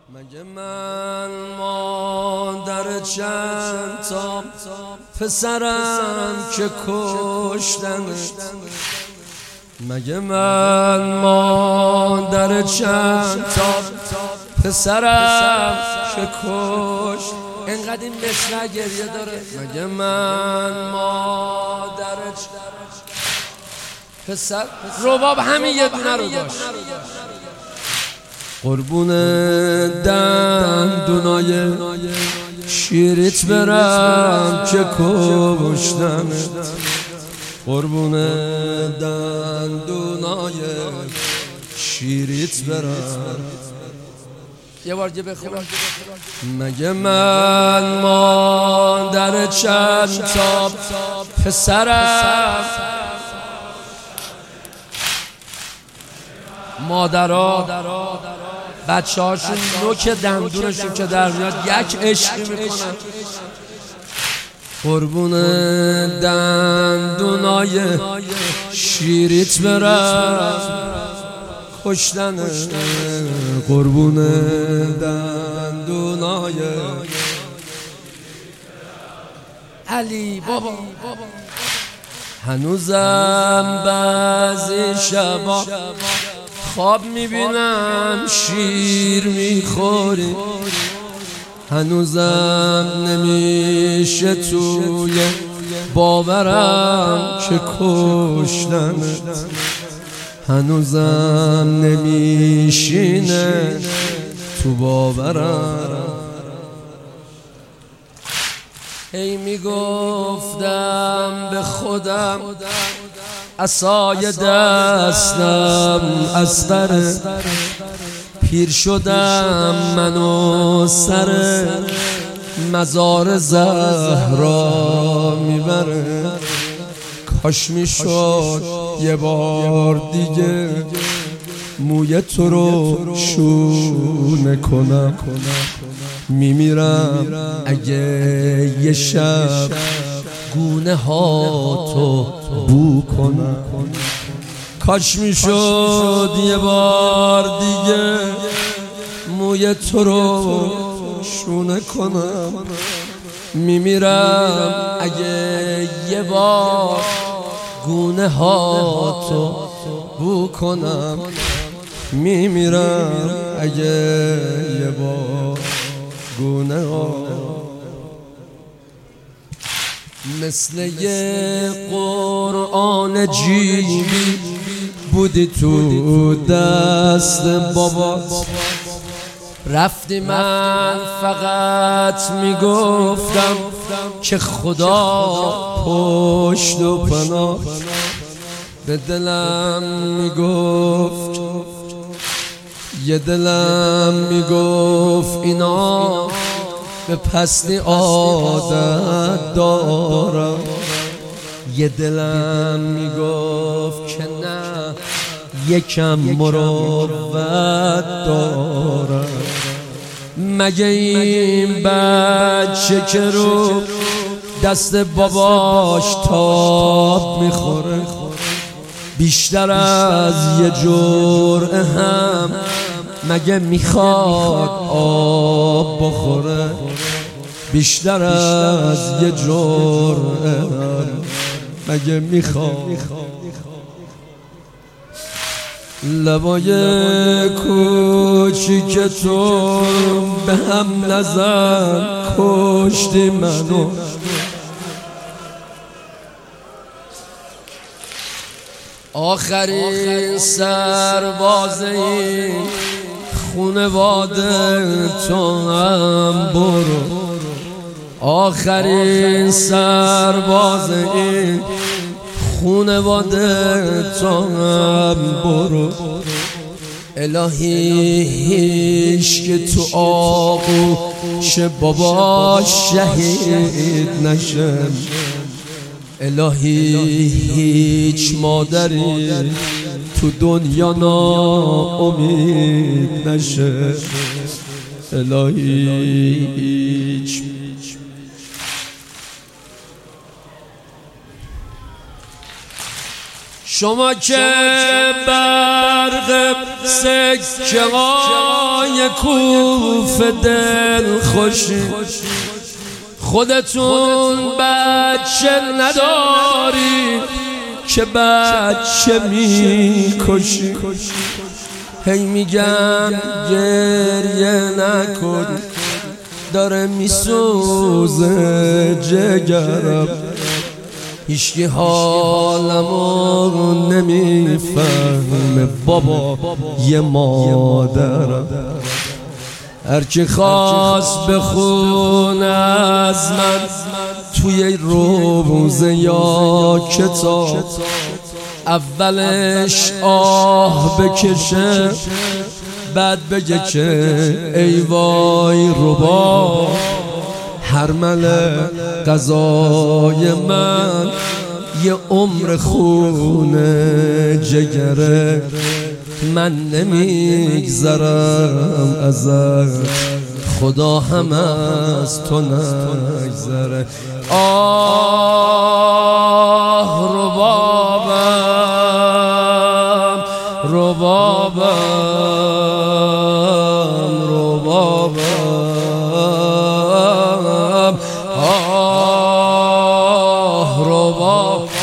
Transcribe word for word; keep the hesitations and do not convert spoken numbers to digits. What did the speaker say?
مگه من مادر چند تا پسرم که کشتنت؟ مگه من مادر چند تا پسرم که کشت؟ انقدر این مصرع گریه داره. مگه من مادر پسر رباب همین یه دونه رو داشت. قربون دندونای شیریت برم که کشتنت، قربون دندونای شیریت برم. یه بار دیگه بخونم. مگه من مادر چند تا پسرم، مادرها بچه هاشون نوک دندونشون که در میاد یک عشقی میکنن. قربون دندونای شیریت برم کشتنه، قربون دندونای علی بابا. هنوزم بعضی شبا خواب میبینم شیر میخوری، هنوزم نمیشه توی باورم که کشتنت، هنوزم نمیشینه تو باورم. هی میگفتم به خودم عصای دستم اصغره، پیر شدم منو سر مزار زهرا میبره. کاش میشد یه بار دیگه موی تو رو شونه کنم، میمیرم اگه یه شب گونه ها تو بو کنم. کاش میشد یه بار دیگه موی تو رو شونه کنم، میمیرم اگه یه بار گونه ها تو بو کنم، میمیرم اگه یه بار گونه ها. مثل یه قرآن جیبی بودی تو دست بابا، رفتی من فقط میگفتم که خدا پشت و پناه. به دلم میگفت یه دلم میگفت اینا به پستی عادت دارم، یه دلم میگفت که نه یکم مروت دارم. مگه این بچه که رو دست باباش تاب میخوره بیشتر از یه جرعه هم مگه میخواد آب بخوره؟ بیشتر از یه جرعه هم مگه میخواد؟ لبای کوچیک تو به هم نزن کشتی منو، آخرین سرباز این خونواده تو هم برو، آخرین سرباز این خونواده تو هم برو. الهی هیچ که تو آغوش بابا شهید نشه، الهی هیچ مادری تو دنیا ناامید نشه، الهی هیچ شما که برق سکه های کوفه دل خوشی، خودتون بچه نداری که بچه میکشی. هی میگم گریه نکن، داره میسوزه جگرم، هیچکی حالمو نمیفهمه بابا یه مادرم. هرکی خواست بخونه از من توی روزه یا کتاب، اولش آه بکشه بعد بگه که ای وای ربا، حرمل قضای من یه عمر خونه جگره، من نمیگذرم ازت خدا هم از تو نگذره. آه ربابم ربابم ربابم آه رباب